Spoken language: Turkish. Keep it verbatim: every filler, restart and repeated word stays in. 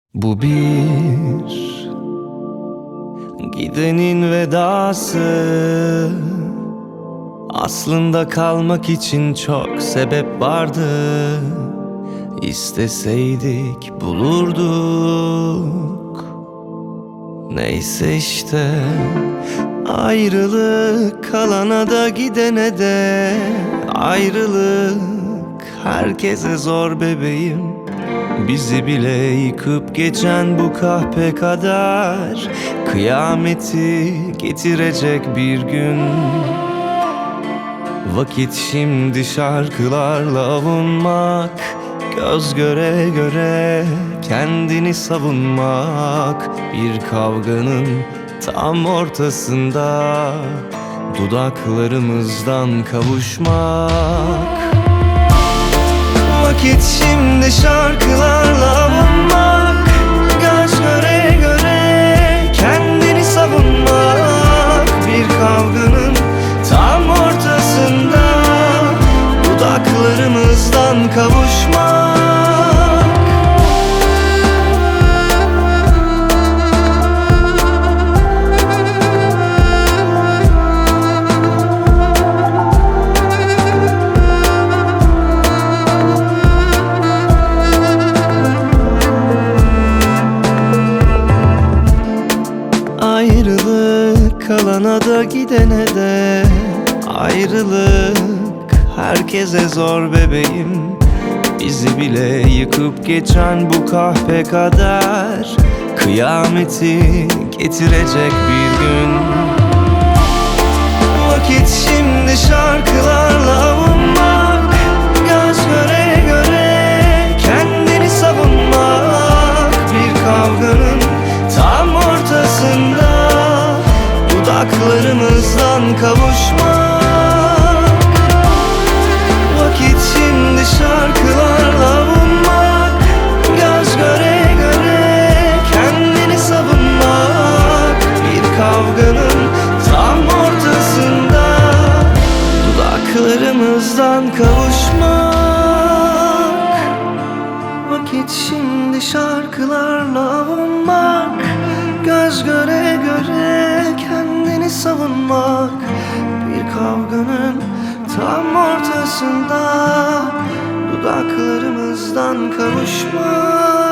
Bu bir gidenin vedası. Aslında kalmak için çok sebep vardı. İsteseydik bulurduk. Neyse işte, ayrılık kalana da gidene de ayrılık. Herkese zor bebeğim, bizi bile yıkıp geçen bu kahpe kadar kıyameti getirecek bir gün. Vakit şimdi şarkılarla avunmak, göz göre göre kendini savunmak. Bir kavganın tam ortasında dudaklarımızdan kavuşmak. Vakit şimdi şarkılarla avunmak, göz göre göre kendini savunmak. Bir kavganın tam ortasında dudaklarımızdan kavuşmak. Ayrılık kalana da gidene de ayrılık. Herkese zor bebeğim, bizi bile yıkıp geçen bu kahpe kadar kıyameti getirecek bir gün. Vakit şimdi şarkılarla avunmak, göz göre göre kendini savunmak. Bir kavganın tam ortasında dudaklarımızdan kavuşmak. Vakit şimdi şarkılarla avunmak, göz göre göre kendini savunmak. Bir kavganın tam ortasında dudaklarımızdan kavuşmak. Vakit şimdi şarkılarla avunmak, göz göre göre kendini savunmak. Bir kavganın tam ortasında dudaklarımızdan kavuşmak.